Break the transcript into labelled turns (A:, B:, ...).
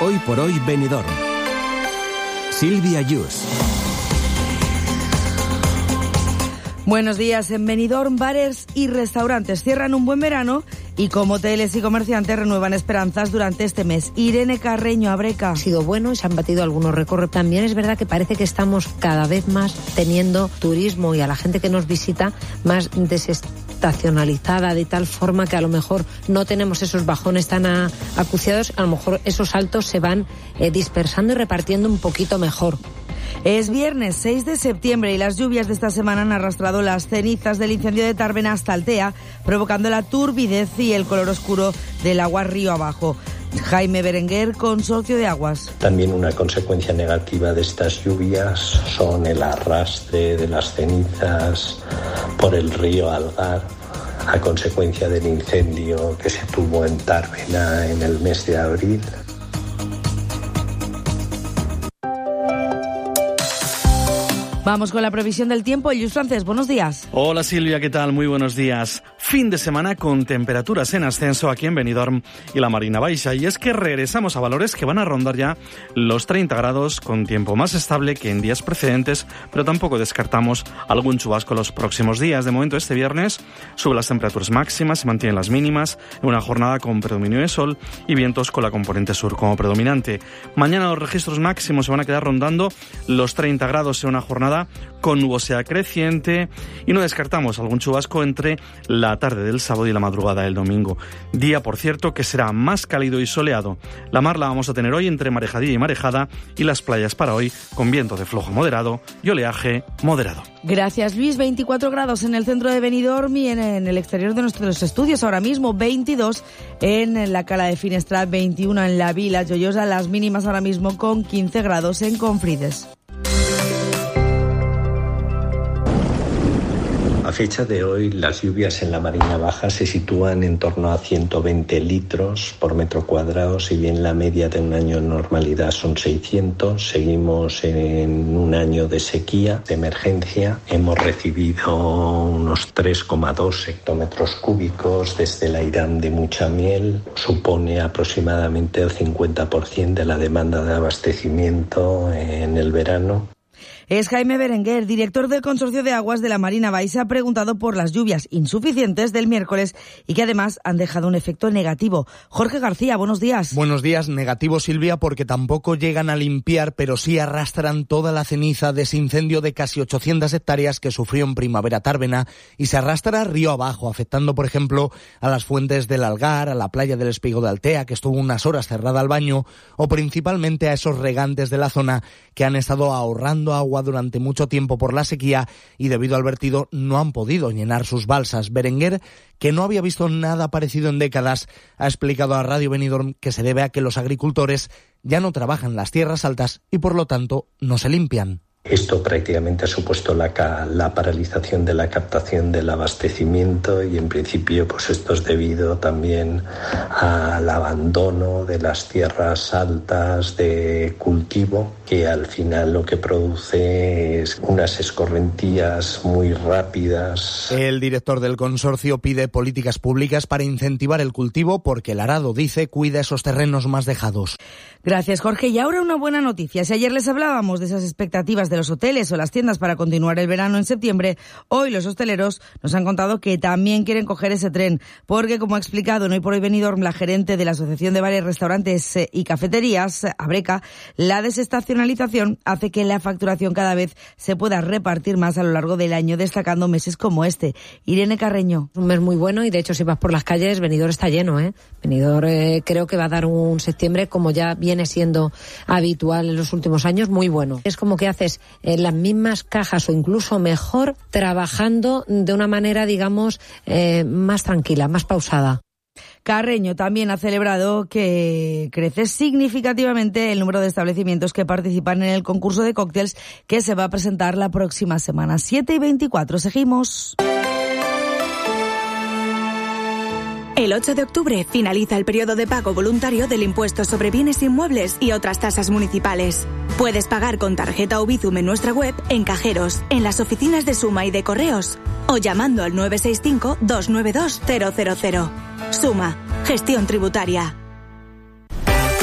A: Hoy por hoy Benidorm. Silvia Yus.
B: Buenos días. En Benidorm, bares y restaurantes cierran un buen verano y como hoteles y comerciantes renuevan esperanzas durante este mes. Irene Carreño, Abreca.
C: Ha sido bueno y se han batido algunos récords. También es verdad que parece que estamos cada vez más teniendo turismo y a la gente que nos visita más desestacionalizada, de tal forma que a lo mejor no tenemos esos bajones tan acuciados. A lo mejor esos saltos se van dispersando y repartiendo un poquito mejor.
B: Es viernes 6 de septiembre y las lluvias de esta semana han arrastrado las cenizas del incendio de Tárvena hasta Altea, provocando la turbidez y el color oscuro del agua río abajo. Jaime Berenguer, Consorcio de Aguas.
D: También una consecuencia negativa de estas lluvias son el arrastre de las cenizas por el río Algar, a consecuencia del incendio que se tuvo en Tárvena en el mes de abril.
B: Vamos con la previsión del tiempo. Lluís Francés, buenos días.
E: Hola Silvia, ¿qué tal? Muy buenos días. Fin de semana con temperaturas en ascenso aquí en Benidorm y la Marina Baixa. Y es que regresamos a valores que van a rondar ya los 30 grados con tiempo más estable que en días precedentes, pero tampoco descartamos algún chubasco los próximos días. De momento este viernes suben las temperaturas máximas, se mantienen las mínimas en una jornada con predominio de sol y vientos con la componente sur como predominante. Mañana los registros máximos se van a quedar rondando los 30 grados en una jornada con nubosidad creciente y no descartamos algún chubasco entre la tarde del sábado y la madrugada del domingo. Día, por cierto, que será más cálido y soleado. La mar la vamos a tener hoy entre marejadilla y marejada y las playas para hoy con viento de flojo moderado y oleaje moderado.
B: Gracias, Luis. 24 grados en el centro de Benidorm y en el exterior de nuestros estudios. Ahora mismo 22 en la Cala de Finestrat, 21 en la Vila Joiosa. Las mínimas ahora mismo con 15 grados en Confrides.
D: A fecha de hoy, las lluvias en la Marina Baja se sitúan en torno a 120 litros por metro cuadrado, si bien la media de un año en normalidad son 600. Seguimos en un año de sequía, de emergencia. Hemos recibido unos 3,2 hectómetros cúbicos desde la Irán de Muchamiel. Supone aproximadamente el 50% de la demanda de abastecimiento en el verano.
B: Es Jaime Berenguer, director del Consorcio de Aguas de la Marina Baixa, preguntado por las lluvias insuficientes del miércoles y que además han dejado un efecto negativo. Jorge García, buenos días.
F: Buenos días. Negativo, Silvia, porque tampoco llegan a limpiar, pero sí arrastran toda la ceniza de ese incendio de casi 800 hectáreas que sufrió en primavera Tárvena y se arrastra río abajo, afectando, por ejemplo, a las fuentes del Algar, a la playa del Espigó de Altea, que estuvo unas horas cerrada al baño, o principalmente a esos regantes de la zona que han estado ahorrando agua durante mucho tiempo por la sequía y debido al vertido no han podido llenar sus balsas. Berenguer, que no había visto nada parecido en décadas, ha explicado a Radio Benidorm que se debe a que los agricultores ya no trabajan las tierras altas y por lo tanto no se limpian.
D: Esto prácticamente ha supuesto la paralización de la captación del abastecimiento y en principio pues esto es debido también al abandono de las tierras altas de cultivo, que al final lo que produce es unas escorrentías muy rápidas.
F: El director del consorcio pide políticas públicas para incentivar el cultivo porque el arado, dice, cuida esos terrenos más dejados.
B: Gracias, Jorge. Y ahora una buena noticia. Si ayer les hablábamos de esas expectativas de los hoteles o las tiendas para continuar el verano en septiembre, hoy los hosteleros nos han contado que también quieren coger ese tren, porque como ha explicado en Hoy por Hoy Benidorm la gerente de la Asociación de Bares, Restaurantes y Cafeterías, Abreca, la desestacionalización hace que la facturación cada vez se pueda repartir más a lo largo del año, destacando meses como este. Irene Carreño.
C: Un mes muy bueno y de hecho si vas por las calles, Benidorm está lleno, Benidorm creo que va a dar un septiembre como ya viene siendo habitual en los últimos años, muy bueno. Es como que haces las mismas cajas o incluso mejor trabajando de una manera, digamos, más tranquila, más pausada.
B: Carreño también ha celebrado que crece significativamente el número de establecimientos que participan en el concurso de cócteles que se va a presentar la próxima semana. 7:24, seguimos.
G: El 8 de octubre finaliza el periodo de pago voluntario del impuesto sobre bienes inmuebles y otras tasas municipales. Puedes pagar con tarjeta o Bizum en nuestra web, en cajeros, en las oficinas de Suma y de Correos o llamando al 965 292 000. Suma, gestión tributaria.